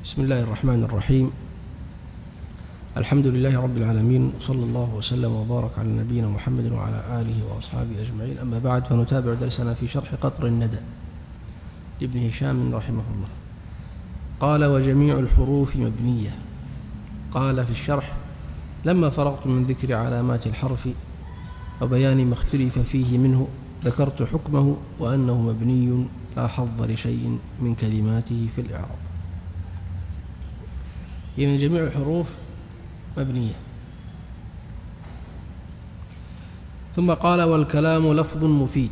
بسم الله الرحمن الرحيم. الحمد لله رب العالمين، صلى الله وسلم وبارك على نبينا محمد وعلى آله وأصحابه أجمعين. أما بعد، فنتابع درسنا في شرح قطر الندى لابن هشام رحمه الله. قال: وجميع الحروف مبنية. قال في الشرح: لما فرغت من ذكر علامات الحرف وبيان ما اختلف فيه منه، ذكرت حكمه وأنه مبني لا حظ لشيء من كلماته في الإعراب. يعني جميع الحروف مبنية. ثم قال: والكلام لفظ مفيد.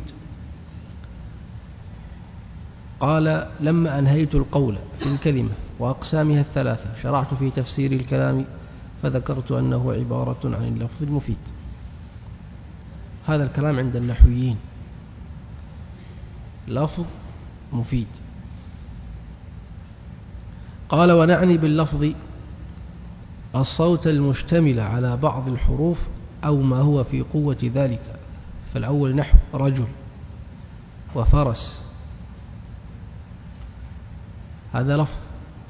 قال: لما أنهيت القول في الكلمة وأقسامها الثلاثة، شرعت في تفسير الكلام فذكرت أنه عبارة عن اللفظ المفيد. هذا الكلام عند النحويين لفظ مفيد. قال: ونعني باللفظ الصوت المشتمل على بعض الحروف أو ما هو في قوة ذلك. فالأول نحو رجل وفرس، هذا لفظ،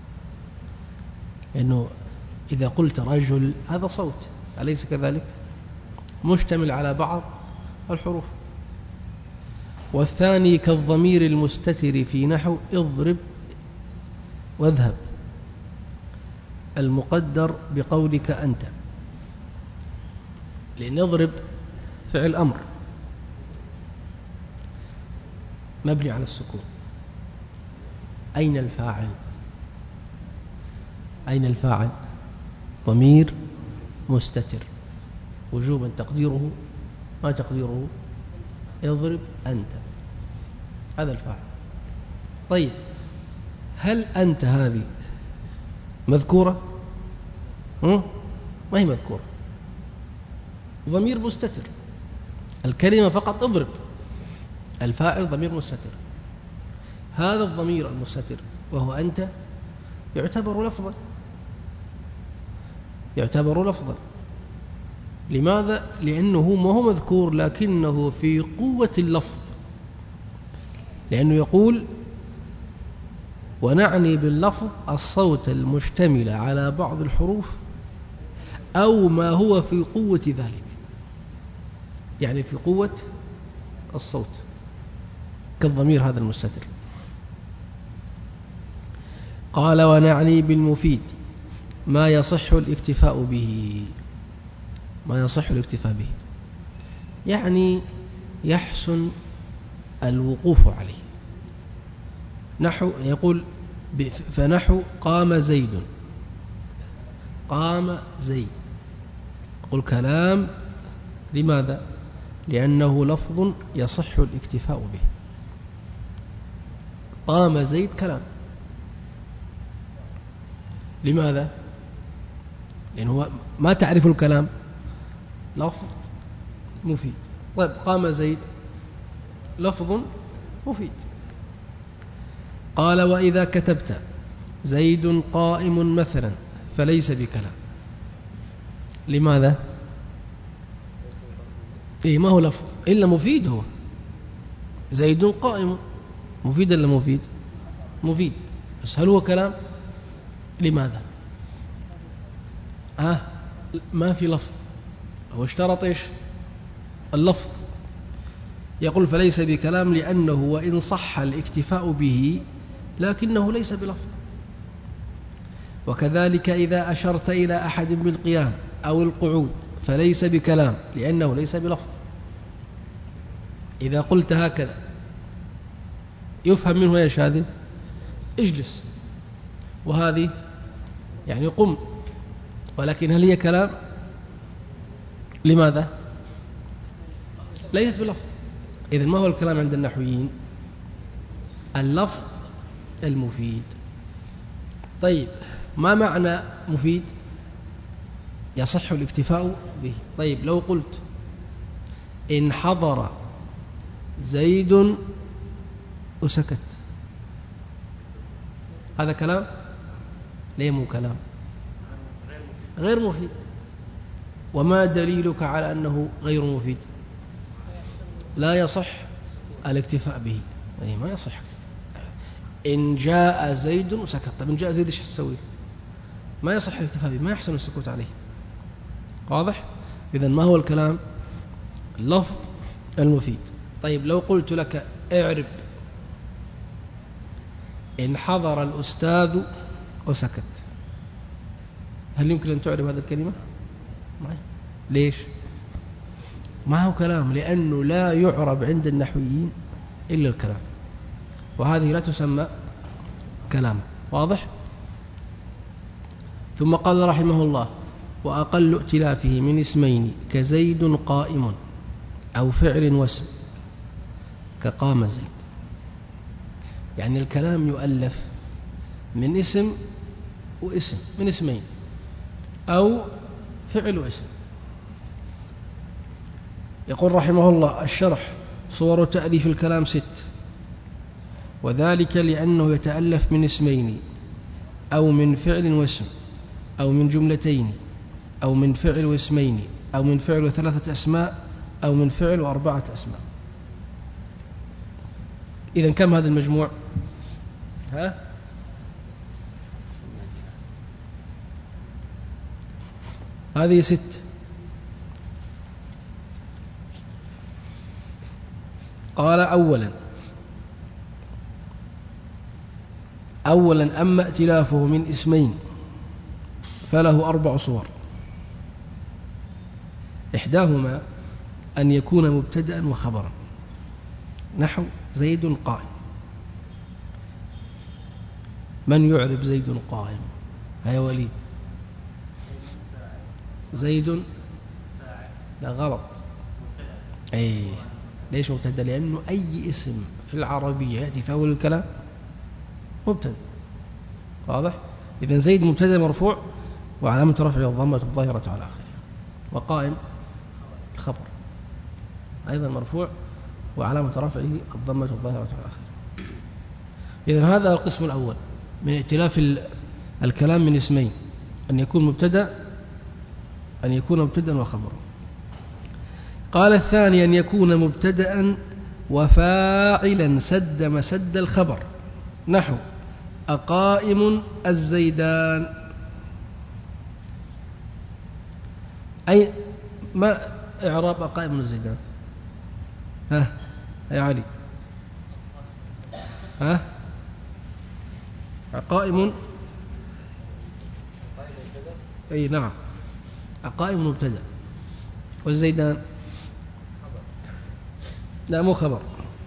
لأنه إذا قلت رجل هذا صوت، أليس كذلك؟ مشتمل على بعض الحروف. والثاني كالضمير المستتر في نحو اضرب واذهب، المقدر بقولك أنت، لأن اضرب فعل أمر مبني على السكون. أين الفاعل؟ أين الفاعل؟ ضمير مستتر وجوبا، تقديره ما تقديره؟ اضرب أنت، هذا الفاعل. طيب، هل أنت هذه مذكورة؟ ما هي مذكورة، ضمير مستتر. الكلمة فقط اضرب، الفاعل ضمير مستتر. هذا الضمير المستتر وهو أنت يعتبر لفظا، يعتبر لفظا. لماذا؟ لأنه ما هو مذكور لكنه في قوة اللفظ، لأنه يقول: ونعني باللفظ الصوت المشتمل على بعض الحروف أو ما هو في قوة ذلك، يعني في قوة الصوت، كالضمير هذا المستتر. قال: ونعني بالمفيد ما يصح الاكتفاء به. ما يصح الاكتفاء به يعني يحسن الوقوف عليه. نحو يقول فنحو قام زيد، قام زيد، يقول كلام. لماذا؟ لأنه لفظ يصح الاكتفاء به. قام زيد كلام. لماذا؟ لأنه ما تعرف الكلام، لفظ مفيد. طيب، قام زيد لفظ مفيد. قال: وإذا كتبت زيد قائم مثلا فليس بكلام. لماذا؟ ما هو لفظ إلا مفيد. هو زيد قائم مفيد إلا مفيد؟ مفيد، بس هل هو كلام؟ لماذا؟ ما في لفظ. هو اشترط إيش؟ اللفظ. يقول فليس بكلام لأنه وإن صح الاكتفاء به لكنه ليس بلفظ. وكذلك إذا أشرت إلى أحد بالقيام أو القعود فليس بكلام لأنه ليس بلفظ. إذا قلت هكذا يفهم منه ايش؟ هذه اجلس، وهذه يعني قم، ولكن هل هي كلام؟ لماذا؟ ليست بلفظ. إذن ما هو الكلام عند النحويين؟ اللفظ المفيد. طيب، ما معنى مفيد؟ يصح الاكتفاء به. طيب، لو قلت إن حضر زيد وسكت، هذا كلام؟ ليه مو كلام؟ غير مفيد. وما دليلك على أنه غير مفيد؟ لا يصح الاكتفاء به. ما يصح. إن جاء زيد وسكت. طيب إن جاء زيد إيش تسوي؟ ما يصح الاكتفاء به، ما يحسن السكوت عليه. واضح؟ إذن ما هو الكلام؟ اللفظ المفيد. طيب لو قلت لك اعرب إن حضر الأستاذ وسكت، هل يمكن أن تعرب هذه الكلمة؟ ما. ليش؟ ما هو كلام، لأنه لا يعرب عند النحويين إلا الكلام، وهذه لا تسمى كلام. واضح؟ ثم قال رحمه الله: وأقل ائتلافه من اسمين كزيد قائم أو فعل واسم كقام زيد. يعني الكلام يؤلف من اسم واسم، من اسمين أو فعل واسم. يقول رحمه الله: الشرح: صور تأليف الكلام 6، وذلك لأنه يتألف من اسمين أو من فعل واسم أو من جملتين أو من فعل واسمين أو من فعل 3 أسماء أو من فعل 4 أسماء. إذن كم هذا المجموع؟ هذه 6. قال: أولا أما ائتلافه من اسمين فله 4 صور. إحداهما أن يكون مبتدأ وخبرا، نحو زيد قائم. من يعرب زيد قائم؟ هيا وليد. زيد، لا غلط. أي ليش مبتدأ؟ لأنه أي اسم في العربية يأتي في أول الكلام مبتدأ. واضح؟ إذن زيد مبتدأ مرفوع وعلامة رفعه الضمة الظاهرة على آخره. وقائم خبر أيضا مرفوع وعلامة رفعه الضمة الظاهرة على آخره. إذن هذا القسم الأول من ائتلاف الكلام من اسمين، أن يكون مبتدأ وخبر. قال: الثاني أن يكون مبتدأ وفاعلا سد مسد الخبر، نحو أقائم الزيدان. أي ما إعراب أقائم الزيدان؟ يا علي. أقائم، أي نعم، أقائم مبتدأ، والزيدان لا مو خبر.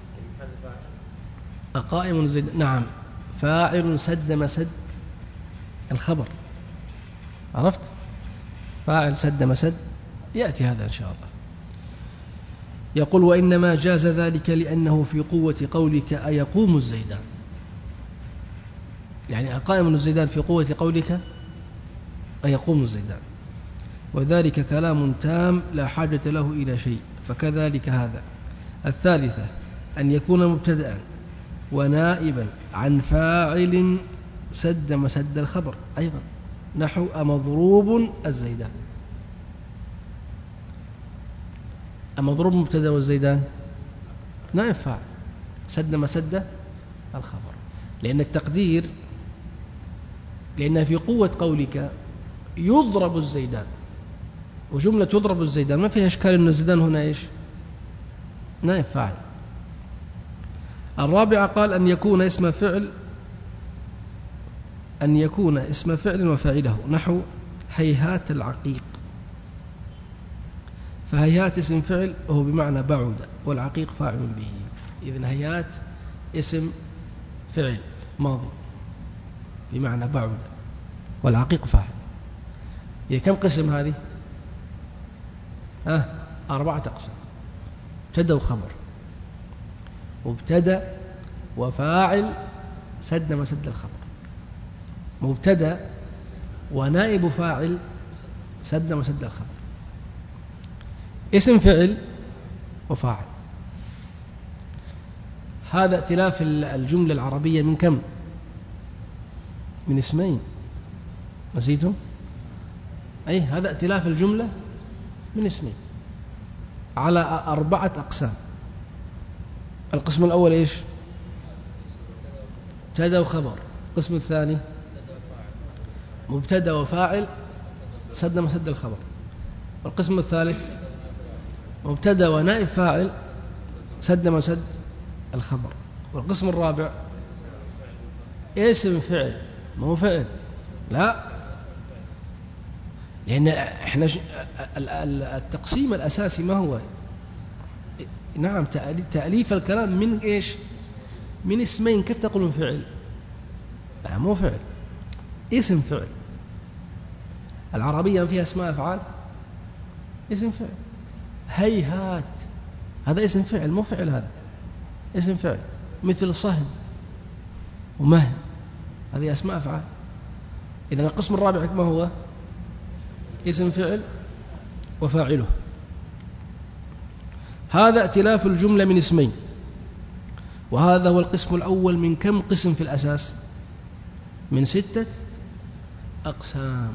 أقائم الزيدان نعم فاعل سد مسد الخبر. عرفت؟ فاعل سد مسد، يأتي هذا إن شاء الله. يقول: وإنما جاز ذلك لأنه في قوة قولك أيقوم الزيدان. يعني أقائم الزيدان في قوة قولك أيقوم الزيدان، وذلك كلام تام لا حاجة له إلى شيء، فكذلك هذا. الثالثة أن يكون مبتدأ ونائبا عن فاعل سد مسد الخبر أيضا، نحو أمضروب الزيدان. أمضروب مبتدأ والزيدان نائب فاعل سد مسد الخبر، لأن التقدير لأن في قوة قولك يضرب الزيدان، وجملة يضرب الزيدان ما فيها إشكال أن الزيدان هنا إيش؟ نائب فاعل. الرابعة قال: أن يكون اسم فعل وفاعله، نحو هيهات العقيق. فهيهات اسم فعل وهو بمعنى بعد، والعقيق فاعل به. إذن هيهات اسم فعل ماضي بمعنى بعد، والعقيق فاعل. هي كم قسم هذه؟ 4 أقسام: مبتدأ وخبر، مبتدأ وفاعل سد مسد الخبر، مبتدأ ونائب فاعل سد مسد الخبر، اسم فعل وفاعل. هذا ائتلاف الجملة العربية من كم؟ من اسمين. نسيتم؟ أي هذا ائتلاف الجملة من اسمين على 4 أقسام. القسم الأول إيش؟ مبتدأ وخبر. القسم الثاني مبتدأ وفاعل سد مسد الخبر. والقسم الثالث مبتدأ ونائب فاعل سد مسد الخبر. والقسم الرابع اسم فعل، ما هو فعل، لا، لأن احنا التقسيم الأساسي ما هو؟ نعم، تأليف الكلام من إيش؟ من اسمين. كيف تقولون فعل؟ لا، مو فعل، اسم فعل. العربية فيها اسماء أفعال، اسم فعل. هيهات هذا اسم فعل، مو فعل، هذا اسم فعل. مثل صهد ومهد، هذه أسماء أفعال. إذن القسم الرابع ما هو؟ اسم فعل وفاعله. هذا ائتلاف الجملة من اسمين. وهذا هو القسم الأول من كم قسم في الأساس؟ من 6 أقسام.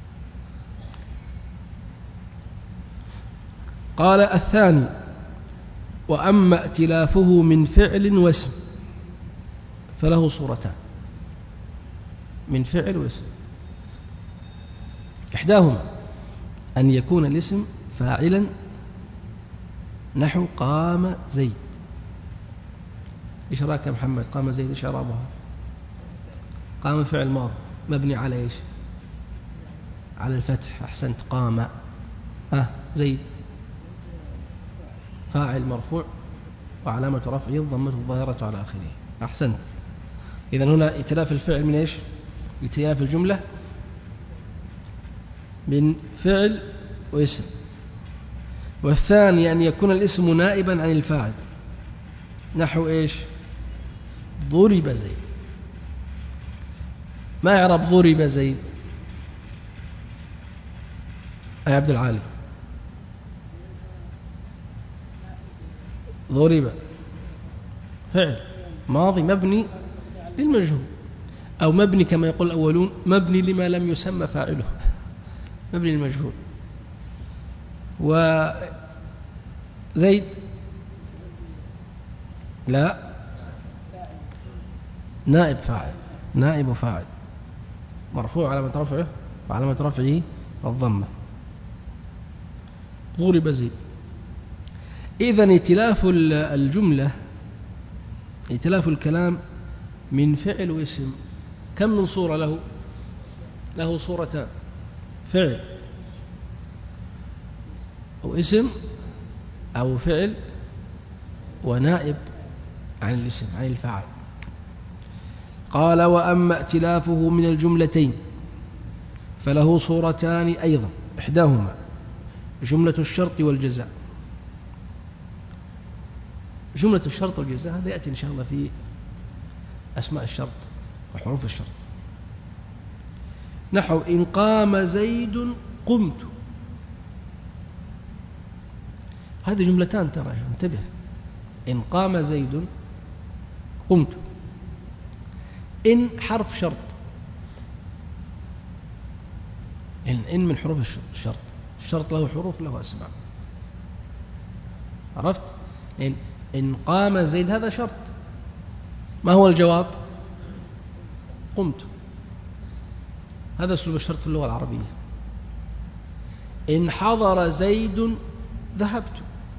قال الثاني: وأما ائتلافه من فعل واسم فله صورتان. من فعل واسم، إحداهما أن يكون الاسم فاعلا، نحو قام زيد. إيش رأيك يا محمد؟ قام زيد إيش إعرابها؟ قام فعل ماضي مبني على إيش؟ على الفتح. أحسنت. قام. زيد فاعل مرفوع وعلامة رفعه الضمة الظاهرة على آخره. أحسنت. إذن هنا ائتلاف الفعل من إيش؟ ائتلاف الجملة من فعل واسم. والثاني أن يكون الاسم نائبا عن الفاعل، نحو إيش؟ ضرب زيد. ما يعرب ضرب زيد يا عبد العالي؟ ضرب فعل ماضي مبني للمجهول، أو مبني كما يقول الأولون مبني لما لم يسمى فاعله، مبني للمجهول. وزيد لا، نائب فاعل، نائب فاعل مرفوع علامة رفعه وعلامة رفعه الضمة. ضرب زيد. إذن ائتلاف الجملة، ائتلاف الكلام من فعل واسم كم من صورة له؟ له صورتان: فعل أو اسم، أو فعل ونائب عن الاسم عن الفاعل. قال: وأما ائتلافه من الجملتين فله صورتان أيضا، إحداهما جملة الشرط والجزاء. جملة الشرط والجزاء هذا يأتي إن شاء الله في أسماء الشرط وحروف الشرط، نحو إن قام زيد قمت. هذه جملتان ترى، انتبه. إن قام زيد قمت. إن حرف شرط، إن من حروف الشرط. الشرط له حروف له أسماء، عرفت؟ إن قام زيد هذا شرط. ما هو الجواب؟ قمت. هذا أسلوب الشرط في اللغة العربية. إن حضر زيد ذهبت.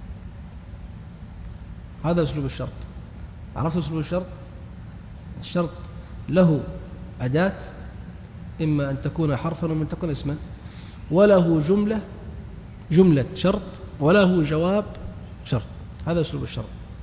هذا أسلوب الشرط. عرفت أسلوب الشرط؟ الشرط له أداة، إما أن تكون حرفا وإما أن تكون اسما، وله جملة شرط، وله جواب شرط. هذا أسلوب الشرط.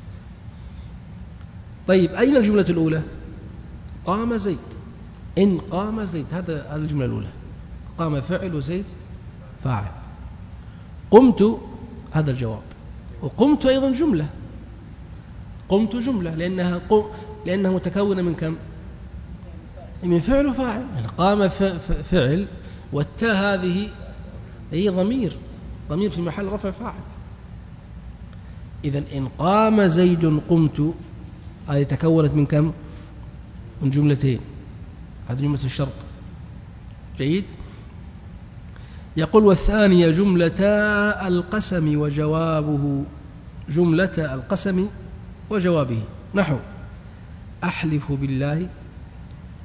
طيب، أين الجملة الأولى؟ قام زيد. إن قام زيد، هذا الجملة الأولى. قام فعل وزيد فاعل. قمت هذا الجواب. وقمت أيضا جملة. قمت جملة لأنها متكونة من كم؟ من فعل وفاعل. يعني قام فعل، والتاء هذه هي ضمير في محل رفع فاعل. إذن إن قام زيد قمت، هذه تكونت من كم؟ من جملتين. هذه جملة الشرط. جيد. يقول: والثانية جملتا القسم وجوابه. جملة القسم وجوابه، نحو أحلف بالله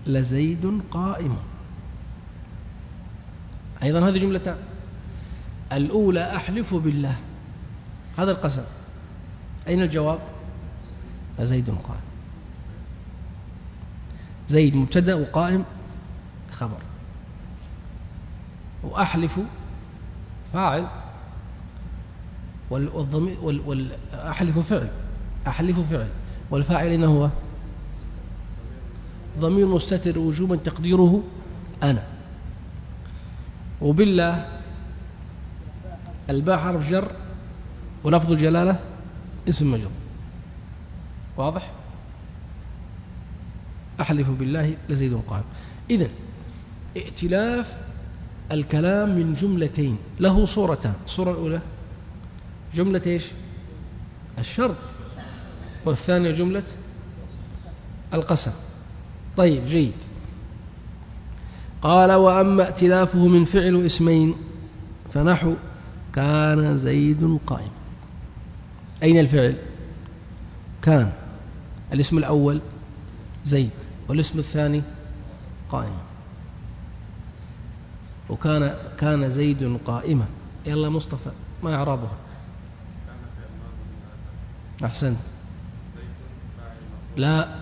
لزيد قائم. أيضا هذه جملتان. الأولى أحلف بالله، هذا القسم، أين الجواب؟ لزيد قائم. زيد مبتدأ وقائم خبر، وأحلف فاعل، أحلف فعل، أحلف فعل، والفاعل إنه هو ضمير مستتر وجوبا تقديره أنا. وبالله الباء حرف جر ولفظ الجلالة اسم مجرور. واضح؟ أحلف بالله لزيد قائم. إذن ائتلاف الكلام من جملتين له صورتان. الصورة الأولى جملة إيش؟ الشرط، والثانية جملة القسم. طيب جيد. قال وأما ائتلافه من فعل اسمين فنحو كان زيد قائم. أين الفعل؟ كان، الاسم الأول زيد والاسم الثاني قائم. كان زيد قائمة. يلا مصطفى ما إعرابها؟ أحسنت. لا،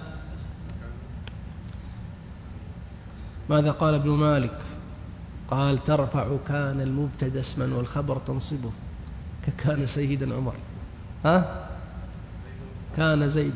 ماذا قال ابن مالك؟ قال ترفع كان المبتدا اسما والخبر تنصبه ككان سيدا عمر. ها؟ كان زيد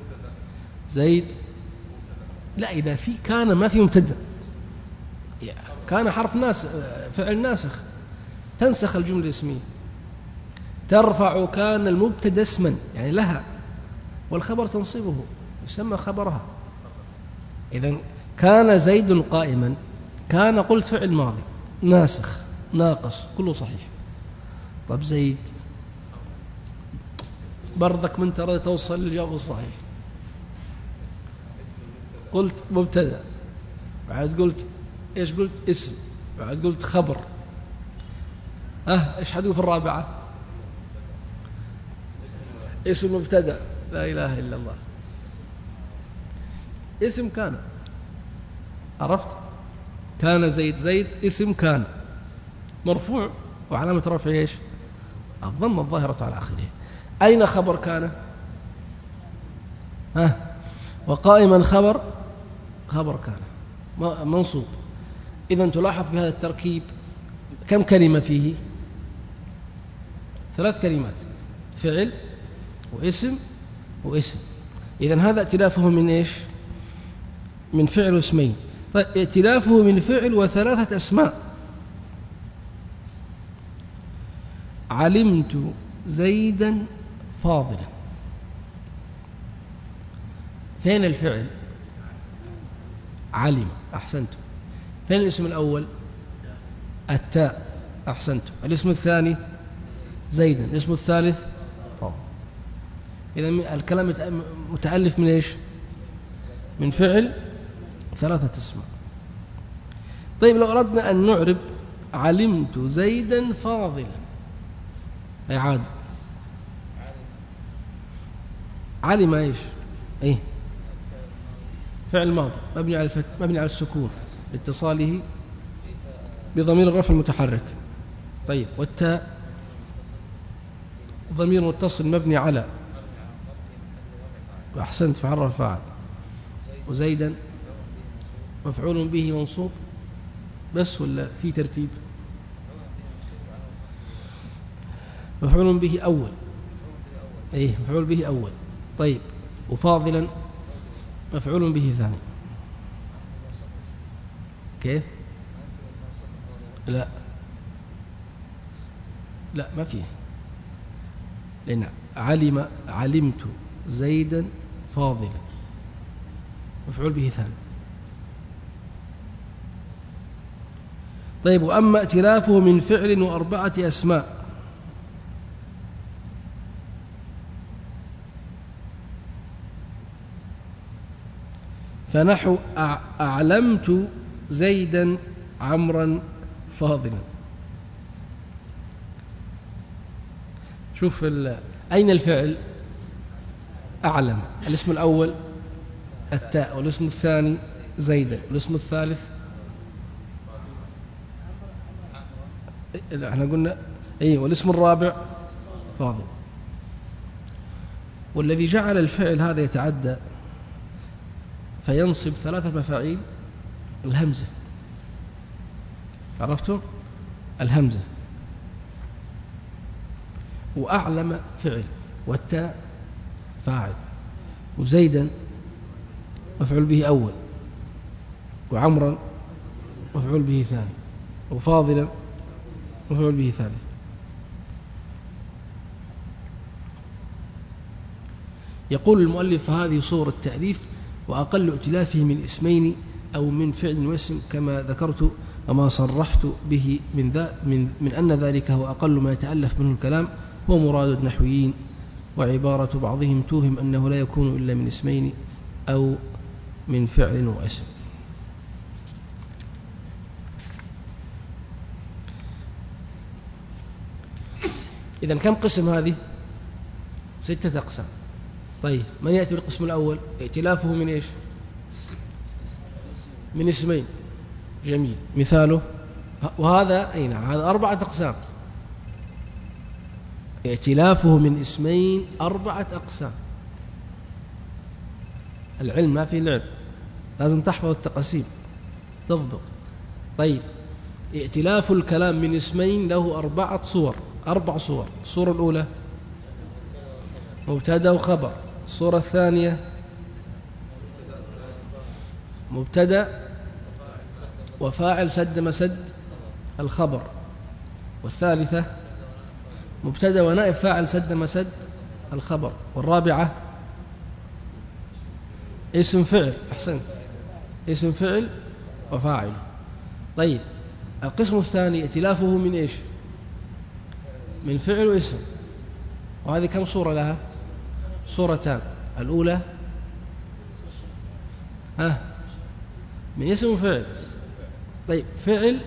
لا، إذا في كان ما في مبتدا، كان حرف فعل ناسخ، تنسخ الجملة الاسمية. ترفع كان المبتدا اسما يعني لها، والخبر تنصبه يسمى خبرها. إذن كان زيد قائما، كان قلت فعل ماضي ناسخ ناقص كله صحيح. طب زيد برضك من ترى توصل للجواب الصحيح. قلت مبتدا، بعد قلت ايش؟ قلت اسم، بعد قلت خبر. ايش حدوا في الرابعة؟ اسم مبتدا. لا إله إلا الله. اسم كان، عرفت؟ كان زيد اسم كان مرفوع وعلامة رفعه ايش؟ الضمة الظاهرة على آخره. أين خبر كان؟ وقائما خبر كان منصوب. إذن تلاحظ في هذا التركيب كم كلمة فيه؟ 3 كلمات، فعل واسم واسم. إذن هذا ائتلافه من ايش؟ من فعل واسمين. طيب ائتلافه من فعل و3 أسماء. علمت زيدا فاضلا. فين الفعل؟ علم. أحسنت. فين الاسم الأول؟ التاء. أحسنت. الاسم الثاني زيدا، الاسم الثالث فاضل. إذن الكلام متألف من ايش؟ من فعل 3 أسماء. طيب لو أردنا أن نعرب علمت زيدا فاضلا، إعادة علم ايش؟ ايه؟ فعل ماضي مبني على السكون لاتصاله بضمير الرفع المتحرك. طيب والتاء ضمير متصل مبني على، أحسنت، فعل فاعل. وزيدا مفعول به منصوب بس ولا في ترتيب؟ مفعول به أول. ايه مفعول به أول. طيب وفاضلا مفعول به ثاني. كيف؟ لا ما فيه، لأن علمت زيدا فاضلا مفعول به ثاني. طيب وأما ائتلافه من فعل و4 أسماء. فنحو أعلمت زيدا عمرا فاضلا. شوف أين الفعل؟ أعلم، الاسم الأول التاء، والاسم الثاني زيدا. والاسم الثالث احنا قلنا والاسم الرابع فاضل. والذي جعل الفعل هذا يتعدى فينصب 3 مفاعيل الهمزة. عرفتم؟ الهمزة، وأعلم فعل، والتاء فاعل، وزيدا مفعول به أول، وعمرا مفعول به ثاني، وفاضلا مفعول به ثالث. يقول المؤلف: هذه صور التأليف، وأقل ائتلافه من اسمين أو من فعل واسم، كما ذكرت وما صرحت به من أن ذلك هو أقل ما يتألف منه الكلام، هو مراد النحويين. وعبارة بعضهم توهم أنه لا يكون إلا من اسمين أو من فعل واسم. إذن كم قسم هذه؟ 6 أقسام. طيب، من يأتي بالقسم الأول؟ ائتلافه من إيش؟ من اسمين. جميل. مثاله، وهذا أين؟ هذا 4 أقسام. ائتلافه من اسمين 4 أقسام. العلم ما في لعب، لازم تحفظ التقاسيم تضبط. طيب، ائتلاف الكلام من اسمين له 4 صور. 4 صور. الصورة الأولى مبتدأ وخبر. الصورة الثانية مبتدأ وفاعل سد مسد الخبر. والثالثة مبتدأ ونائب فاعل سد مسد الخبر. والرابعة اسم فعل. أحسنت، اسم فعل وفاعل. طيب، القسم الثاني ائتلافه من إيش؟ من فعل واسم. وهذه كم صورة لها؟ صورتان. الأولى من اسم وفعل. طيب، فعل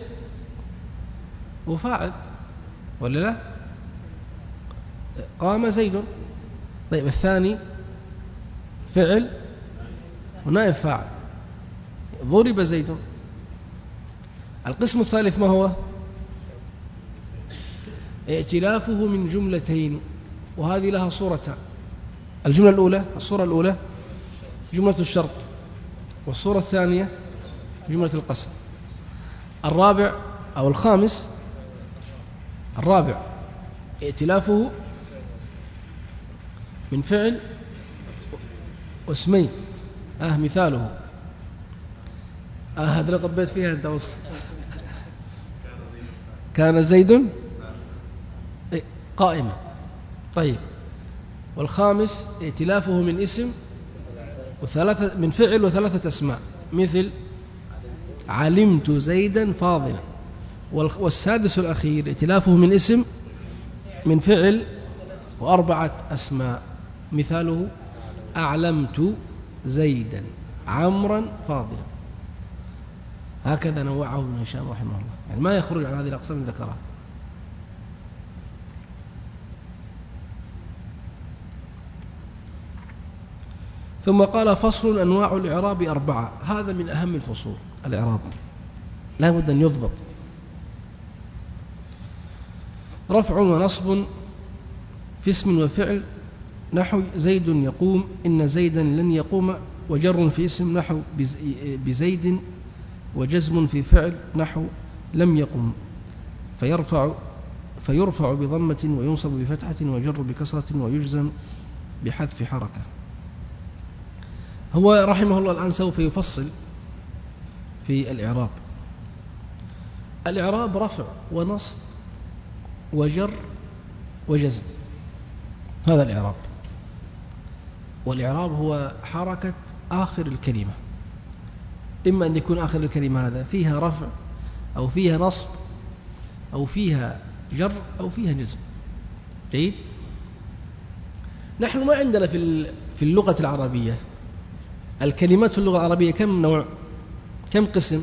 وفاعل ولا لا؟ قام زيد. طيب، الثاني فعل ونائب فاعل، ضرب زيد. القسم الثالث ما هو؟ ائتلافه من جملتين، وهذه لها صورتان. الجملة الأولى، الصورة الأولى جملة الشرط، والصورة الثانية جملة القسم. الرابع أو الخامس، الرابع ائتلافه من فعل واسمين. مثاله هذا اللي طبيت فيها أنت وصل. كان زيد قائما. طيب، والخامس ائتلافه من اسم من فعل و3 أسماء، مثل علمت زيدا فاضلا. والسادس الأخير ائتلافه من اسم من فعل و4 أسماء، مثاله أعلمت زيدا عمرا فاضلا. هكذا نوعه ابن هشام رحمه الله، يعني ما يخرج عن هذه الأقسام اللي ذكرها. ثم قال: فصل أنواع الإعراب 4. هذا من أهم الفصول. الإعراب لا بد أن يضبط. رفع ونصب في اسم وفعل، نحو زيد يقوم، إن زيدا لن يقوم. وجر في اسم، نحو بزيد. وجزم في فعل، نحو لم يقم. فيرفع بضمة، وينصب بفتحة، ويجر بكسرة، ويجزم بحذف حركة. هو رحمه الله الآن سوف يفصل في الإعراب. الإعراب رفع ونصب وجر وجزم، هذا الإعراب. والإعراب هو حركة آخر الكلمة، إما أن يكون آخر الكلمة هذا فيها رفع أو فيها نصب أو فيها جر أو فيها جزم. جيد. نحن ما عندنا في اللغة العربية الكلمات في اللغة العربية كم نوع، كم قسم؟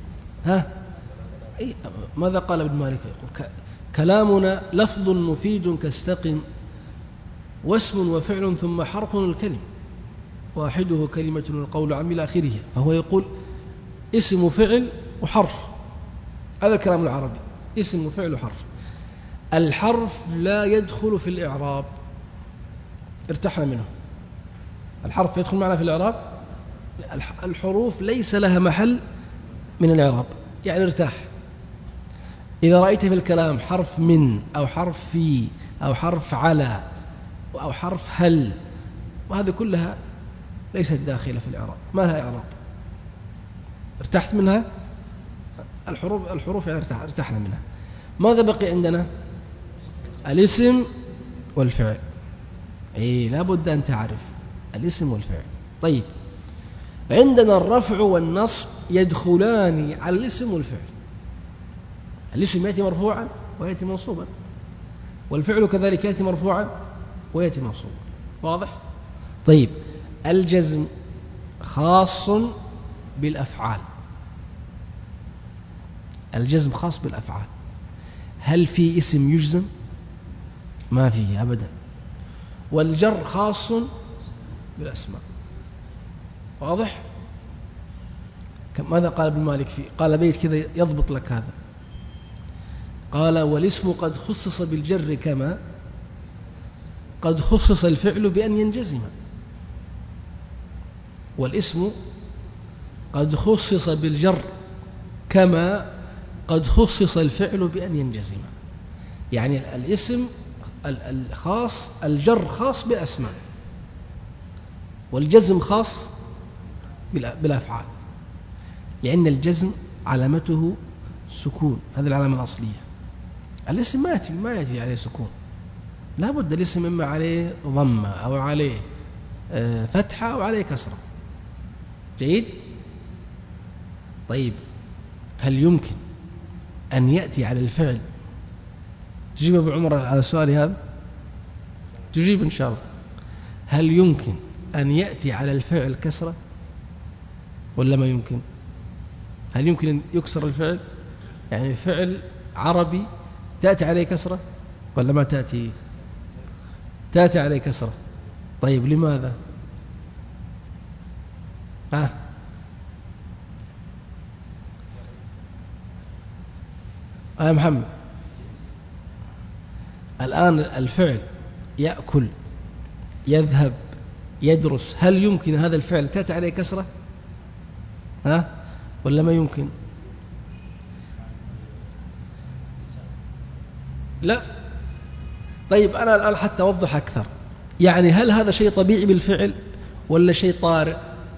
ماذا قال ابن مالك؟ يقول: كلامنا لفظ مفيد كاستقم، واسم وفعل ثم حرف الكلم، واحده كلمة القول عم إلى آخره. فهو يقول اسم وفعل وحرف، هذا الكلام العربي، اسم وفعل وحرف. الحرف لا يدخل في الإعراب، ارتحنا منه. الحرف يدخل معنا في الإعراب؟ الحروف ليس لها محل من الإعراب، يعني ارتاح. إذا رأيت في الكلام حرف من أو حرف في أو حرف على أو حرف هل، وهذه كلها ليست داخلة في الإعراب، ما لها إعراب. ارتحت منها الحروف يعني ارتحنا منها. ماذا بقي عندنا؟ الاسم والفعل. لابد أن تعرف الاسم والفعل. طيب، عندنا الرفع والنصب يدخلان على الاسم والفعل. الاسم يأتي مرفوعا ويأتي منصوبا، والفعل كذلك يأتي مرفوعا ويأتي منصوبا. واضح؟ طيب، الجزم خاص بالأفعال. الجزم خاص بالأفعال. هل في اسم يجزم؟ ما فيه أبدا. والجر خاص بالأسماء. واضح؟ ماذا قال ابن مالك فيه؟ قال بيت كذا يضبط لك هذا. قال: والاسم قد خصص بالجر كما قد خصص الفعل بأن ينجزم. والاسم قد خصص بالجر كما قد خصص الفعل بأن ينجزم. يعني الاسم الخاص، الجر خاص بالأسماء، والجزم خاص بالأفعال، لأن الجزم علامته سكون، هذه العلامة الأصلية. الاسم ما يأتي عليه سكون، لا بد الاسم إما عليه ضمة أو عليه فتحة أو عليه كسرة. جيد؟ طيب، هل يمكن أن يأتي على الفعل؟ تجيب أبو عمر على السؤال هذا؟ تجيب إن شاء الله. هل يمكن أن يأتي على الفعل كسرة ولا ما يمكن؟ هل يمكن أن يكسر الفعل؟ يعني فعل عربي تأتي عليه كسرة ولا ما تأتي؟ تأتي عليه كسرة. طيب، لماذا؟ يا محمد، الآن الفعل يأكل، يذهب، يدرس، هل يمكن هذا الفعل تأتي عليه كسرة ولا ما يمكن؟ لا. طيب، أنا الآن حتى أوضح أكثر، يعني هل هذا شيء طبيعي بالفعل ولا شيء طارئ؟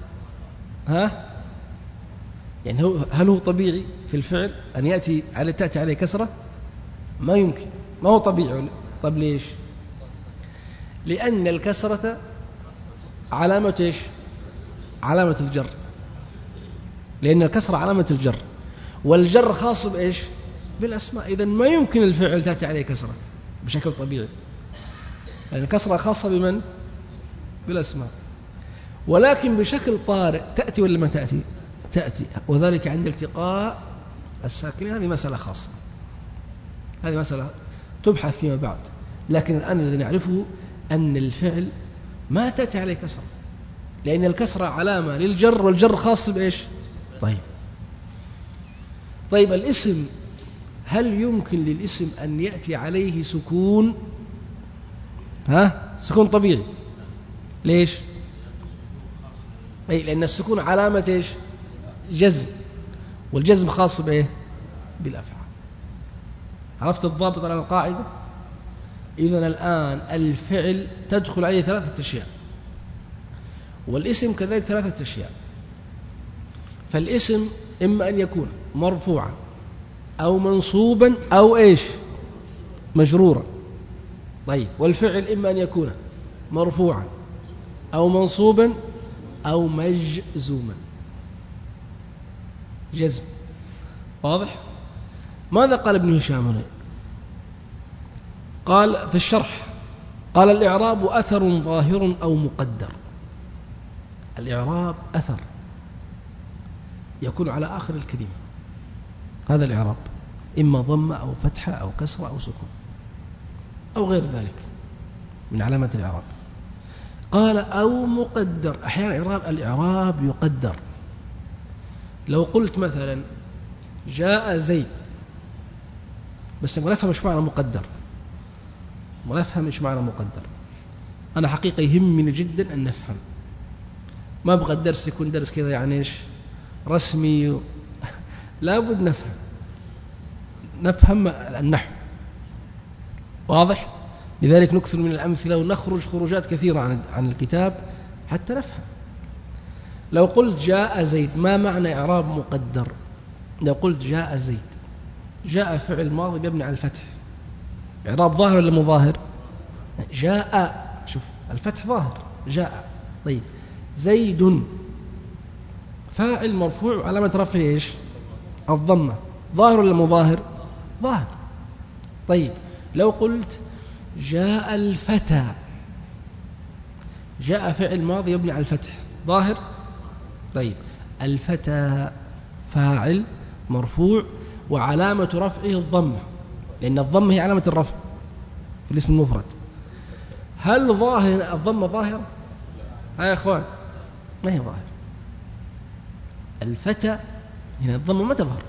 يعني هل هو طبيعي في الفعل أن تأتي عليه كسرة؟ ما يمكن، ما هو طبيعي. طب ليش؟ لأن الكسرة علامة إيش؟ علامة الجر، لأن الكسرة علامة الجر، والجر خاص بإيش؟ بالأسماء. إذن ما يمكن الفعل تأتي عليه كسرة بشكل طبيعي، لأن الكسرة خاصة بمن؟ بالأسماء. ولكن بشكل طارئ تأتي ولا ما تأتي؟ تأتي، وذلك عند التقاء الساكنين. هذه مسألة خاصة، هذه مسألة تبحث فيما بعد. لكن الآن الذي نعرفه أن الفعل ما تأتي عليه كسرة، لأن الكسرة علامة للجر، والجر خاص بإيش؟ طيب، الاسم، هل يمكن للاسم أن يأتي عليه سكون؟ سكون طبيعي. ليش؟ لأن السكون علامة إيش؟ جزم، والجزم خاص بإيه؟ بالأفعال. عرفت الضابط على القاعدة؟ إذن الآن الفعل تدخل عليه 3 أشياء، والاسم كذلك 3 أشياء. فالاسم إما أن يكون مرفوعا أو منصوبا أو إيش؟ مجرورا. طيب، والفعل إما أن يكون مرفوعا أو منصوبا أو مجزوما. جزم. واضح؟ ماذا قال ابن هشام هنا؟ قال في الشرح، قال: الإعراب أثر ظاهر أو مقدر. الإعراب أثر يكون على آخر الكلمة، هذا الإعراب، إما ضمة أو فتحة أو كسرة أو سكون أو غير ذلك من علامة الإعراب. قال: أو مقدر. أحيانا الإعراب يقدر. لو قلت مثلا جاء زيد، بس ما نفهم ايش معنى مقدر، ما نفهم ايش معنى مقدر. أنا حقيقة يهمني جدا أن نفهم، ما أبغى الدرس يكون درس كذا يعني إيش رسمي لا بد نفهم النحو، واضح؟ لذلك نكثر من الأمثلة ونخرج خروجات كثيرة عن الكتاب حتى نفهم. لو قلت جاء زيد، ما معنى إعراب مقدر؟ لو قلت جاء زيد، جاء فعل ماضي يبني على الفتح، إعراب ظاهر ولا مو ظاهر؟ جاء، شوف الفتح ظاهر جاء. طيب زيد فاعل مرفوع وعلامة رفعه ايش؟ الضمة، ظاهر ولا مو ظاهر؟ ظاهر. طيب لو قلت جاء الفتى، جاء فعل ماضي يبني على الفتح، ظاهر؟ طيب الفتى فاعل مرفوع وعلامة رفعه الضمة، لأن الضمة هي علامة الرفع في الاسم المفرد. هل ظاهر الضمة ظاهرة؟ يا إخوان ما هي ظاهرة. الفتى هنا الضمة ما تظهر.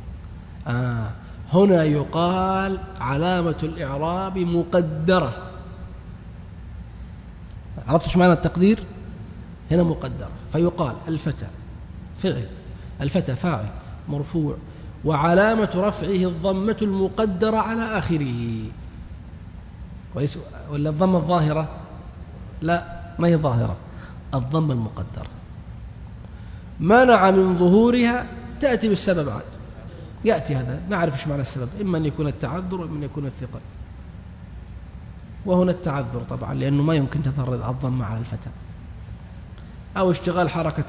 هنا يقال علامة الإعراب مقدرة. عرفت ايش معنى التقدير؟ هنا مقدرة، فيقال الفتى فعل، الفتى فاعل مرفوع وعلامة رفعه الضمة المقدرة على آخره. ولا الضمة الظاهرة؟ لا ما هي ظاهرة، الضمة المقدرة منع من ظهورها، تأتي بالسبب عاد، يأتي هذا نعرف ايش معنى السبب، إما أن يكون التعذر وإما أن يكون الثقل. وهنا التعذر طبعا لأنه ما يمكن تظهر الضمة على الفتى، أو اشتغال حركة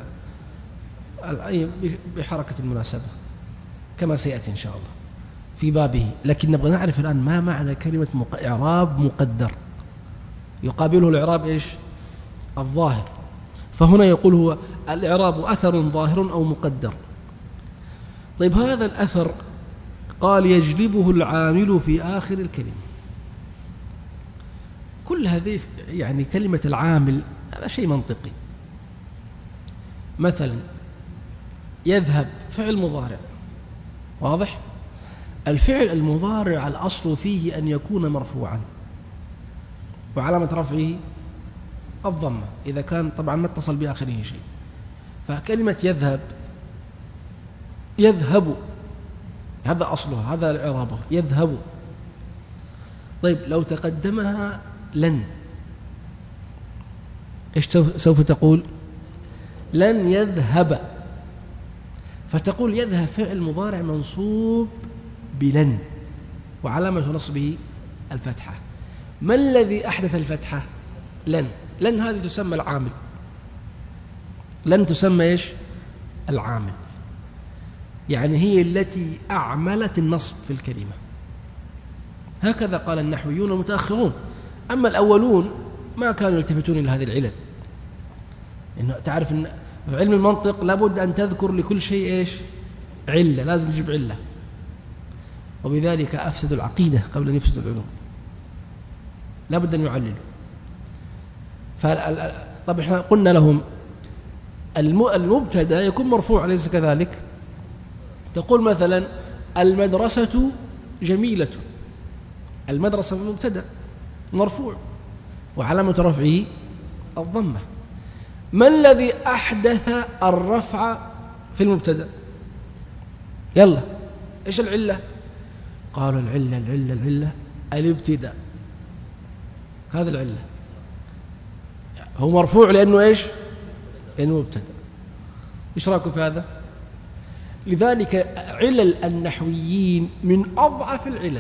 بحركة المناسبة كما سيأتي إن شاء الله في بابه. لكن نبغى نعرف الآن ما معنى كلمة إعراب مقدر، يقابله الإعراب إيش؟ الظاهر. فهنا يقول هو الإعراب أثر ظاهر أو مقدر. طيب هذا الأثر قال يجلبه العامل في آخر الكلمة. كل هذه يعني كلمة العامل هذا شيء منطقي. مثلا يذهب فعل مضارع، واضح؟ الفعل المضارع الأصل فيه أن يكون مرفوعا وعلامة رفعه الضمة إذا كان طبعا ما اتصل بآخره شيء. فكلمة يذهب، يذهب هذا أصلها، هذا إعرابه يذهب. طيب لو تقدمها لن، إيش سوف تقول؟ لن يذهب. فتقول يذهب فعل مضارع منصوب بلن وعلامة نصبه الفتحة. ما الذي أحدث الفتحة؟ لن. لن هذه تسمى العامل، لن تسمى إيش؟ العامل، يعني هي التي أعملت النصب في الكلمة. هكذا قال النحويون المتأخرون. أما الأولون ما كانوا يلتفتون إلى هذه العلل. إنه تعرف أن في علم المنطق لابد أن تذكر لكل شيء إيش؟ علة، لازم تجيب علة. وبذلك أفسدوا العقيدة قبل أن يفسدوا العلوم، لابد أن يعللوا. طب احنا قلنا لهم المبتدا يكون مرفوع أليس كذلك؟ تقول مثلا المدرسة جميلة، المدرسة مبتدا مرفوع وعلامة رفعه الضمة. ما الذي أحدث الرفع في المبتدا؟ يلا إيش العلة؟ قالوا العلة الابتداء، هذا العلة. هو مرفوع لأنه إيش؟ لأنه مبتدا. إيش رأيكم في هذا؟ لذلك علل النحويين من أضعف العلل،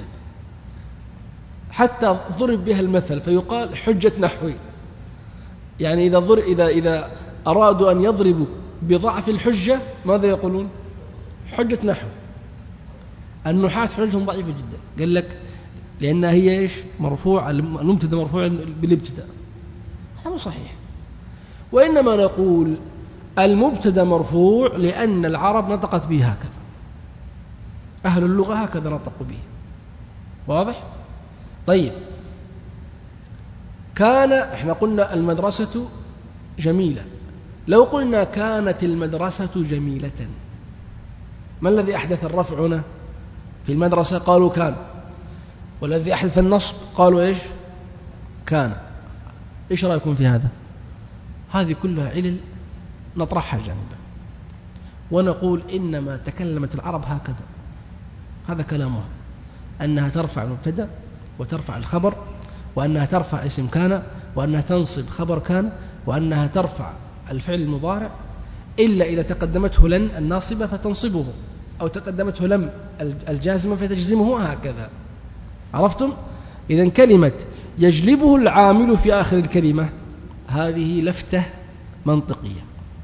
حتى ضرب بها المثل فيقال حجة نحوي. يعني إذا أرادوا أن يضربوا بضعف الحجة ماذا يقولون؟ حجة نحو. النحاة حجتهم ضعيفة جدا، قال لك لأنها هي إيش؟ مرفوع، المبتدا مرفوع بالابتداء. هذا صحيح. وإنما نقول المبتدا مرفوع لأن العرب نطقت به هكذا، أهل اللغة هكذا نطقوا به، واضح؟ طيب احنا قلنا المدرسة جميلة، لو قلنا كانت المدرسة جميلة، ما الذي أحدث الرفع هنا في المدرسة؟ قالوا كان. والذي أحدث النصب قالوا إيش؟ كان. إيش رأيكم في هذا؟ هذه كلها علل نطرحها جانبا ونقول إنما تكلمت العرب هكذا، هذا كلامها، أنها ترفع المبتدأ وترفع الخبر، وأنها ترفع اسم كان، وأنها تنصب خبر كان، وأنها ترفع الفعل المضارع إلا إذا تقدمته لن الناصبة فتنصبه، أو تقدمته لم الجازمة فتجزمه، هكذا. عرفتم؟ إذن كلمة يجلبه العامل في آخر الكلمة هذه لفتة منطقية.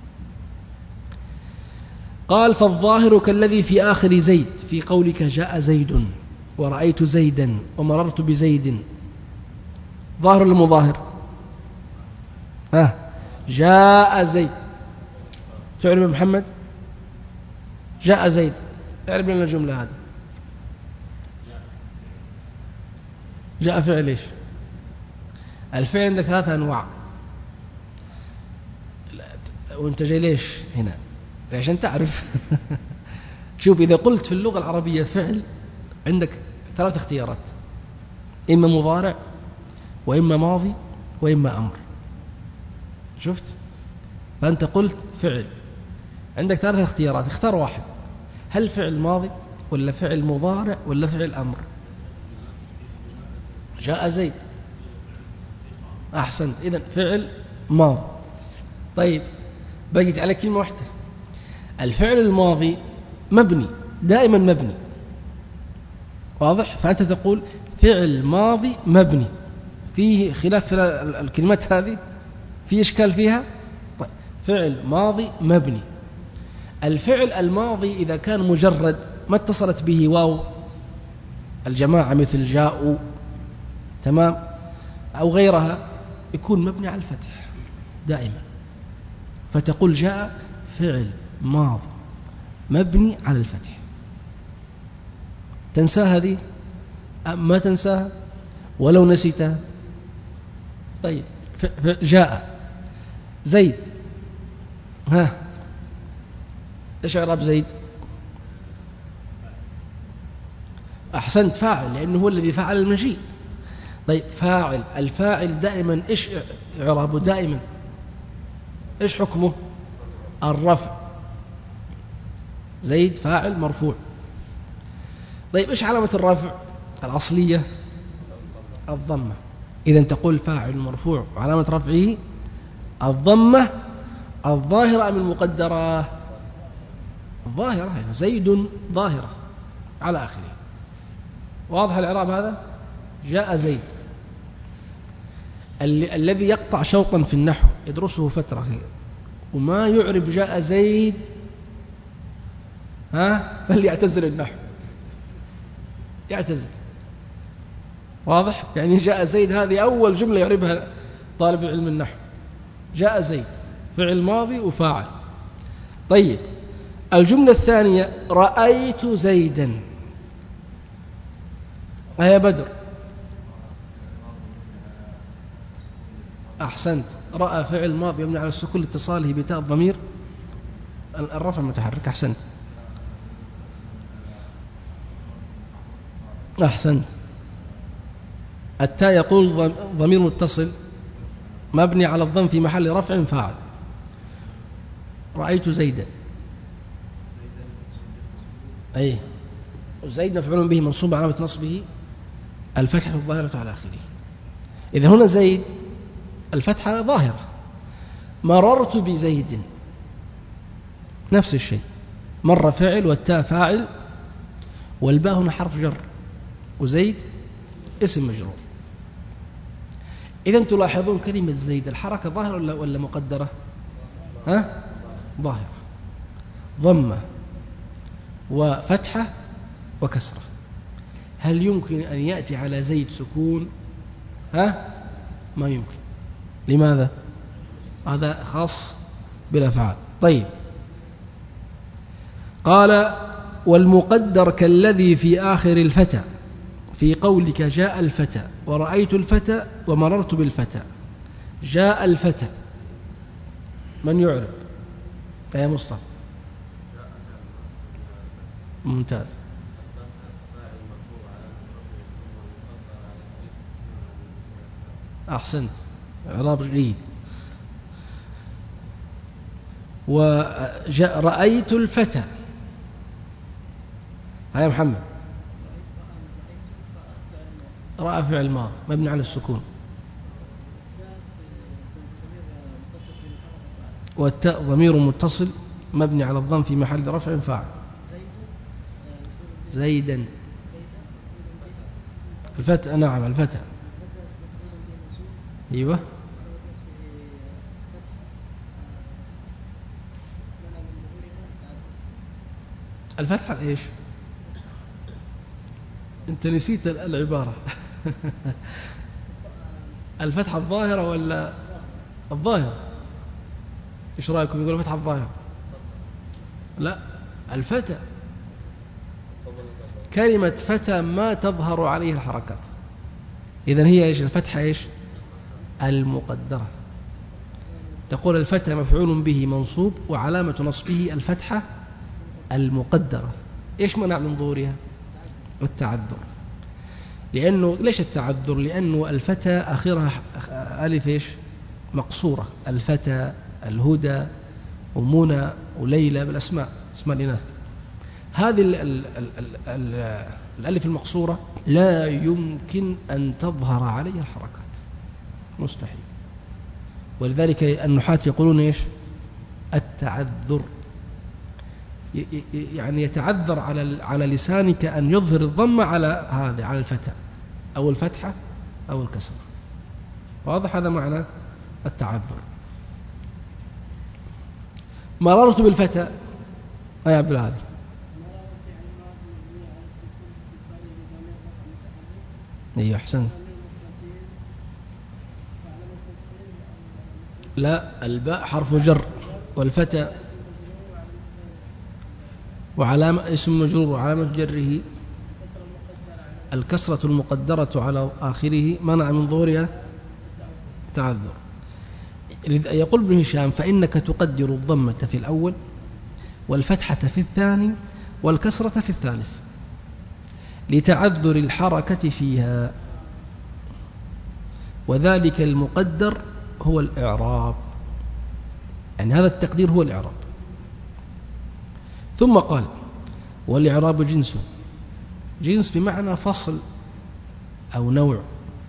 قال فالظاهر كالذي في آخر زيد في قولك جاء زيد ورأيت زيدا ومررت بزيد. ظاهر المظاهر جاء زيد. تعرف محمد؟ جاء زيد، اعرف لنا الجملة هذه. جاء فعل ايش؟ الفعل عندك 3 أنواع، وانت جاي ليش هنا؟ عشان تعرف. شوف، إذا قلت في اللغة العربية فعل عندك 3 اختيارات، إما مضارع وإما ماضي وإما أمر. شفت؟ فأنت قلت فعل عندك 3 اختيارات، اختار واحد. هل فعل ماضي ولا فعل مضارع ولا فعل أمر؟ جاء زيد، أحسنت، إذن فعل ماضي. طيب بقيت على كلمة واحدة. الفعل الماضي مبني، دائما مبني، واضح؟ فأنت تقول فعل ماضي مبني. فيه خلاف في الكلمات هذه، في إشكال فيها. طيب فعل ماضي مبني. الفعل الماضي إذا كان مجرد ما اتصلت به واو الجماعة مثل جاءوا، تمام، أو غيرها، يكون مبني على الفتح دائما. فتقول جاء فعل ماضي مبني على الفتح. تنساها هذه؟ ما تنساها ولو نسيتها. طيب جاء زيد، ايش اعراب زيد؟ احسنت، فاعل، لانه هو الذي فعل المجيء. طيب فاعل، الفاعل دائما ايش اعرابه؟ دائما ايش حكمه؟ الرفع. زيد فاعل مرفوع. طيب ايش علامة الرفع الأصلية؟ الضمة. إذا تقول فاعل مرفوع وعلامة رفعه الضمة الظاهرة أم المقدرة؟ الظاهرة، يعني زيد ظاهرة على آخره. واضح الإعراب هذا؟ جاء زيد. الذي يقطع شوطا في النحو يدرسه فترة وما يعرب جاء زيد فليعتزل النحو، يعتزل. واضح؟ يعني جاء زيد هذه أول جملة يعربها طالب العلم النحو. جاء زيد فعل ماضي وفاعل. طيب الجملة الثانية رأيت زيدا. يا بدر، أحسنت، رأى فعل ماضي يبني على السكون لاتصاله بتاء الضمير الرفع المتحرك. أحسنت، أحسنت. التاء يقول ضمير متصل مبني على الضم في محل رفع فاعل. رأيت زيدا، أي زيد مفعول به منصوب علامة نصبه الفتحة الظاهرة على آخره. إذا هنا زيد الفتحة ظاهرة. مررت بزيد نفس الشيء، مر فاعل والتاء فاعل والباء هنا حرف جر وزيد اسم مجرور. إذن تلاحظون كلمة زيد الحركة ظاهرة ولا مقدرة؟ ظاهرة، ضمة وفتحة وكسرة. هل يمكن أن يأتي على زيد سكون؟ ما يمكن. لماذا؟ هذا خاص بالأفعال. طيب قال والمقدر كالذي في آخر الفتى في قولك جاء الفتى ورأيت الفتى ومررت بالفتى. جاء الفتى من يعرب يا مصطفى؟ ممتاز. أحسنت، إعراب جيد. ورأيت الفتى. هيا محمد. رأى فعل ماضي مبني على السكون، والتاء ضمير متصل مبني على الضم في محل رفع فاعل. زيدا. الفتى، نعم الفتى. ايوه. الفتحة ايش؟ انت نسيت العبارة. الفتحة الظاهرة ولا الظاهرة؟ ايش رأيكم؟ يقول الفتحة الظاهرة. لا، الفتى كلمة فتى ما تظهر عليه الحركات، إذن هي ايش؟ الفتحة ايش؟ المقدرة. تقول الفتى مفعول به منصوب وعلامة نصبه الفتحة المقدرة. ايش منع من ظهورها؟ التعذر. لأنه ليش التعذر؟ لأنه الفتى آخرها ألف إيش؟ مقصورة. الفتى، الهدى، ومنى وليلى بالأسماء، اسماء الإناث. هذه الألف المقصورة لا يمكن أن تظهر عليها الحركات، مستحيل. ولذلك النحاة يقولون إيش؟ التعذر، يعني يتعذر على لسانك أن يظهر الضم على هذا، على الفتى أو الفتحة أو الكسر. واضح هذا معنى التعذر. مررت بالفتى. يا عبد الهادي. ايوه احسن. لا، الباء حرف جر، والفتى وعلامة اسم مجرور وعلامة جره الكسرة المقدرة على آخره منع من ظهورها تعذر. يقول ابن هشام: فإنك تقدر الضمة في الأول والفتحة في الثاني والكسرة في الثالث لتعذر الحركة فيها، وذلك المقدر هو الإعراب. يعني هذا التقدير هو الإعراب. ثم قال: والإعراب جنس. جنس بمعنى فصل أو نوع،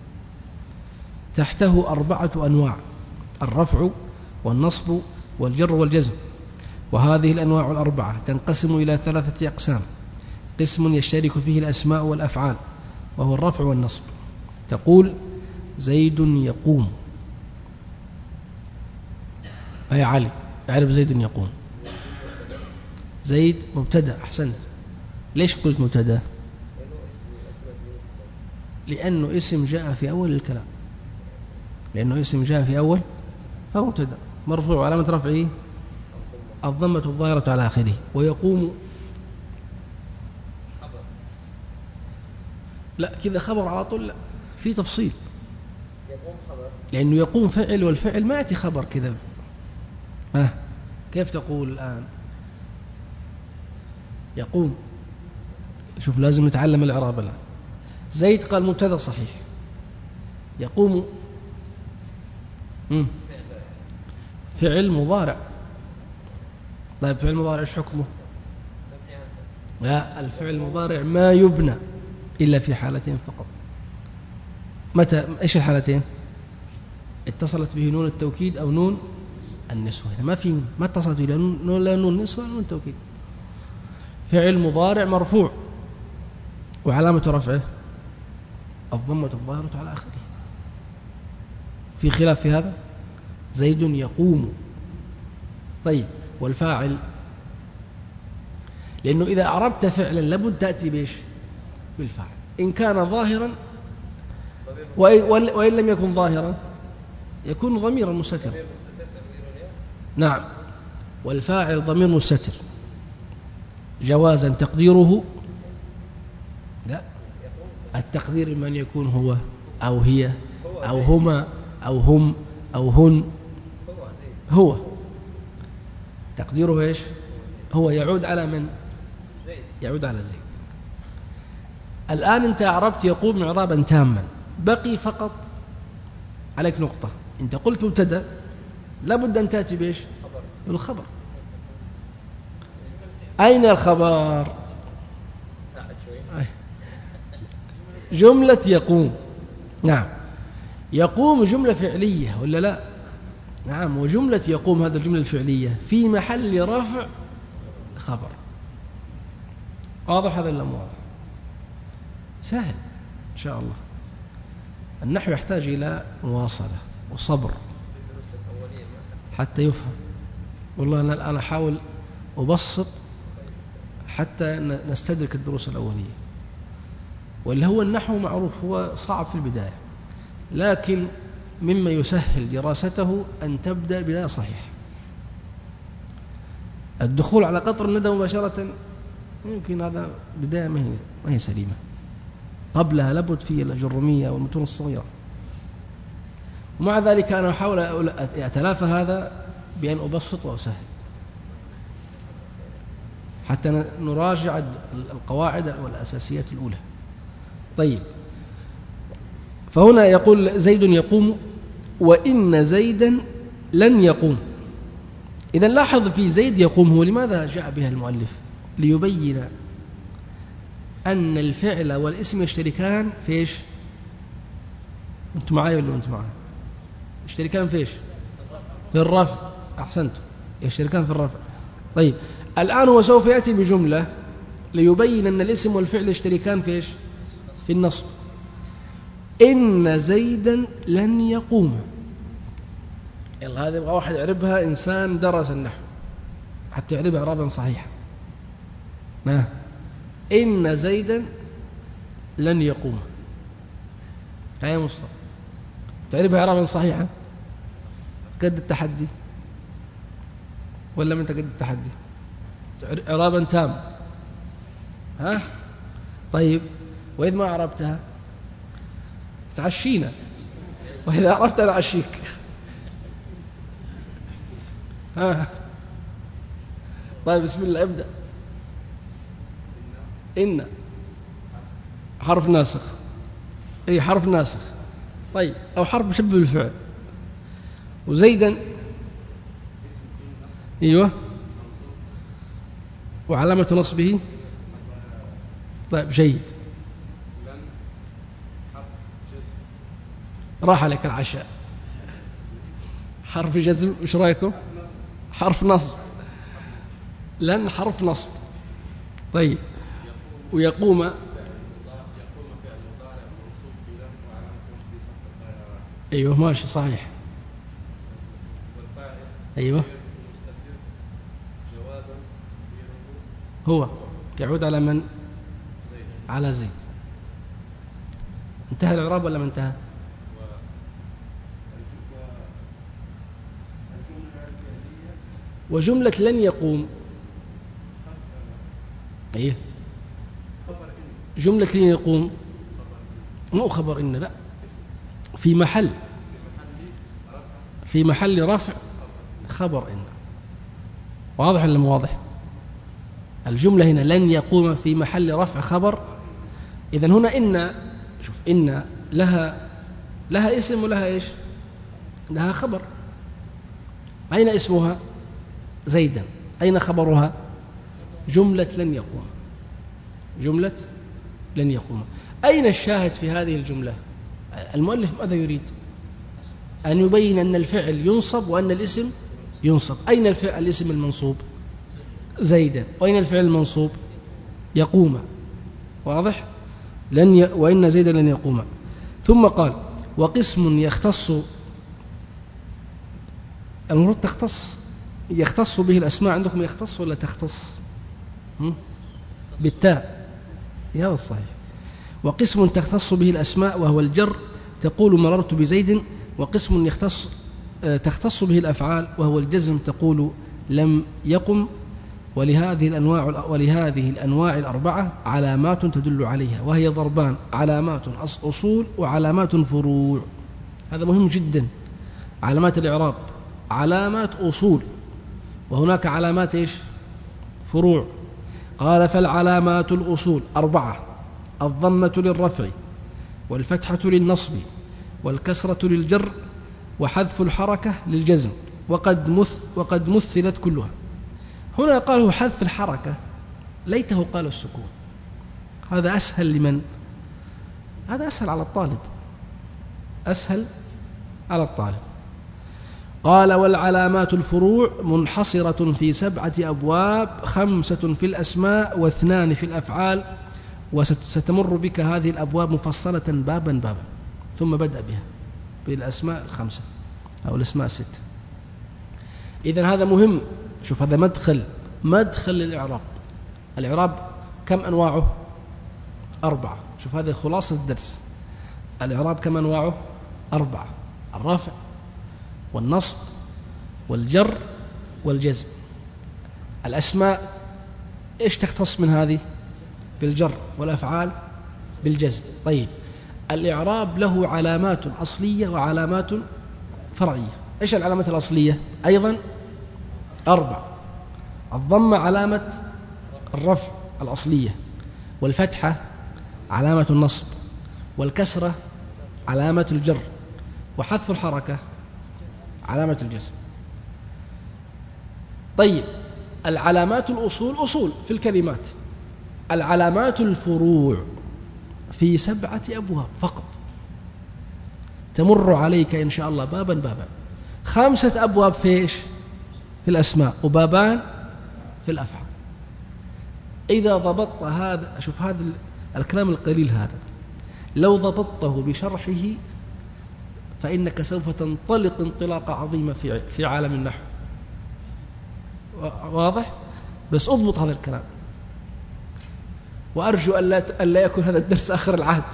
تحته 4 أنواع: الرفع والنصب والجر والجزم. وهذه الأنواع 4 تنقسم إلى 3 أقسام: قسم يشترك فيه الأسماء والأفعال وهو الرفع والنصب. تقول: زيد يقوم. يا علي اعرف زيد يقوم. زيد مبتدأ. أحسنت. ليش قلت مبتدأ؟ لأنه اسم جاء في أول الكلام، لأنه اسم جاء في أول فهو مبتدأ مرفوع علامة رفعه الضمة الظاهرة على آخره. ويقوم لا كذا خبر على طول، لا في تفصيل، لأنه يقوم فعل، والفعل ما يأتي خبر كذا. كيف تقول الآن يقوم؟ شوف لازم نتعلم الإعراب الآن. زيد قال مبتدأ صحيح. يقوم فعل مضارع. طيب فعل مضارع ايش حكمه؟ لا، الفعل المضارع ما يبنى إلا في حالتين فقط. متى؟ ايش الحالتين؟ اتصلت به نون التوكيد أو نون النسوة. ما في، ما اتصلت به لا نون النسوة ولا نون التوكيد. فعل مضارع مرفوع وعلامة رفعه الضمة الظاهرة على آخره. في خلاف في هذا. زيد يقوم. طيب والفاعل؟ لأنه إذا أعربت فعلا لابد تأتي بإيش؟ بالفاعل، إن كان ظاهرا وإن لم يكن ظاهرا يكون ضميرا مستترا. نعم، والفاعل ضمير مستتر جوازا تقديره لا، التقدير من يكون هو أو هي أو هما أو هم أو هن. هو تقديره إيش؟ هو يعود على من؟ يعود على زيد. الآن أنت أعربت يقوم إعرابا تاما، بقي فقط عليك نقطة. أنت قلت مبتدأ، لابد أن تأتي بإيش؟ بالخبر. أين الخبر؟ جملة يقوم. نعم، يقوم جملة فعلية ولا لا؟ نعم، وجملة يقوم هذا الجملة الفعلية في محل رفع خبر. واضح هذا ولا مو واضح؟ سهل إن شاء الله. النحو يحتاج إلى مواصلة وصبر حتى يفهم. والله أنا الآن أحاول أبسط حتى نستدرك الدروس الأولية، واللي هو النحو معروف هو صعب في البداية، لكن مما يسهل دراسته أن تبدأ بداية صحيحة. الدخول على قطر الندى مباشرة يمكن هذا بداية ما هي سليمة، قبلها لابد في الجرمية والمتون الصغيرة. ومع ذلك أنا أحاول أتلافى هذا بأن أبسط وأسهل حتى نراجع القواعد والأساسيات الأولى. طيب، فهنا يقول زيد يقوم وإن زيدا لن يقوم. إذا لاحظ في زيد يقوم هو لماذا جاء بها المؤلف؟ ليبين أن الفعل والاسم يشتركان في إيش؟ أنتم معايا ولا أنتم معايا؟ يشتركان في إيش؟ في الرفع. أحسنتم، يشتركان في الرفع. طيب، الآن هو سوف يأتي بجملة ليبين أن الاسم والفعل يشتركان في إيش؟ في النصب. إن زيدا لن يقوم. يلا هذا يبغى واحد يعربها، إنسان درس النحو حتى يعربها إعرابا صحيحا. ما إن زيدا لن يقوم. يا مصطفى تعربها إعرابا صحيحا قد التحدي ولا من قد التحدي؟ إعرابا تام. ها طيب، وإذا ما عربتها تعشينا، وإذا عرفت أنا أعشيك. ها طيب، بسم الله ابدأ. إن حرف ناسخ. أي حرف ناسخ. طيب، أو حرف مشبه بالفعل. وزيدا أيوه، وعلامة نصبه. طيب جيد، راح عليك العشاء. حرف جزم، ايش رايكم؟ حرف نصب. لن حرف نصب. طيب، ويقوم ايوه ماشي صحيح. ايوه، هو يعود على من؟ على زيد. انتهى الإعراب ولا ما انتهى؟ وجملة لن يقوم ايه؟ جملة لن يقوم مو خبر إن، لا، في محل رفع خبر إن. واضح ولا مو واضح؟ الجملة هنا لن يقوم في محل رفع خبر. إذن هنا إن، شوف، إن لها اسم ولها إيش؟ لها خبر. أين اسمها؟ زيدا. أين خبرها؟ جملة لن يقوم. جملة لن يقوم. أين الشاهد في هذه الجملة؟ المؤلف ماذا يريد؟ أن يبين أن الفعل ينصب وأن الاسم ينصب. أين الفعل؟ الاسم المنصوب زيدا. وأين الفعل المنصوب؟ يقوم. واضح؟ وإن زيدا لن يقوم. ثم قال وقسم يختص، المفروض تختص، يختص به الأسماء. عندكم يختص ولا تختص؟ بالتاء، هذا الصحيح. وقسم تختص به الأسماء وهو الجر، تقول مررت بزيد. وقسم تختص به الأفعال وهو الجزم، تقول لم يقم. ولهذه الأنواع الأربعة علامات تدل عليها، وهي ضربان: علامات أصول وعلامات فروع. هذا مهم جدا. علامات الإعراب علامات أصول وهناك علامات إيش؟ فروع. قال فالعلامات الأصول 4: الضمة للرفع، والفتحة للنصب، والكسرة للجر، وحذف الحركة للجزم، وقد مثلت كلها. هنا قالوا حذف الحركة، ليته قال السكون. هذا أسهل لمن؟ هذا أسهل على الطالب، أسهل على الطالب. قال والعلامات الفروع منحصرة في 7 أبواب، 5 في الأسماء و2 في الأفعال، وستمر بك هذه الأبواب مفصلة بابا بابا. ثم بدأ بها بالأسماء 5 أو الأسماء 6. إذن هذا مهم. شوف هذا مدخل للإعراب. الإعراب كم أنواعه؟ 4. شوف هذا خلاصة الدرس. الإعراب كم أنواعه؟ 4: الرفع والنصب والجر والجزم. الأسماء إيش تختص من هذه؟ بالجر، والأفعال بالجزم. طيب الإعراب له علامات أصلية وعلامات فرعية. إيش العلامات الأصلية؟ أيضا 4: الضمة علامة الرفع الأصلية، والفتحة علامة النصب، والكسرة علامة الجر، وحذف الحركة علامة الجزم. طيب العلامات الأصول أصول في الكلمات. العلامات الفروع في 7 أبواب فقط، تمر عليك إن شاء الله بابا بابا. 5 أبواب في إيش؟ في الأسماء، وبابان في الأفعال. إذا ضبطت هذا، شوف هذا الكلام القليل هذا، لو ضبطته بشرحه فإنك سوف تنطلق انطلاقة عظيمة في عالم النحو. واضح؟ بس أضبط هذا الكلام، وأرجو أن لا يكون هذا الدرس آخر العهد،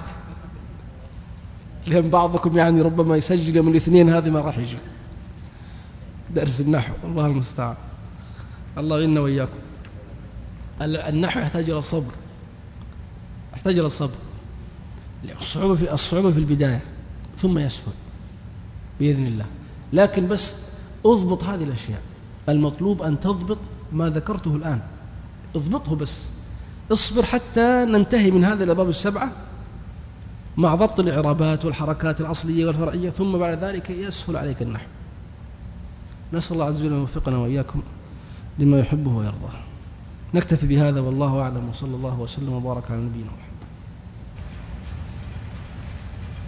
لأن بعضكم يعني ربما يسجل يوم الاثنين هذه ما راح يجي درس النحو. الله المستعان، الله يعيننا وإياكم. النحو يحتاج إلى الصبر، يحتاج إلى الصبر. الصعوبة في البداية، ثم يسهل بإذن الله. لكن بس أضبط هذه الأشياء. المطلوب أن تضبط ما ذكرته الآن، اضبطه بس. اصبر حتى ننتهي من هذه الأبواب 7 مع ضبط الإعرابات والحركات الأصلية والفرعية، ثم بعد ذلك يسهل عليك النحو. نسأل الله عز وجل أن يوفقنا وإياكم لما يحبه ويرضاه. نكتفي بهذا والله أعلم، وصلى الله وسلم وبارك على نبينا محمد.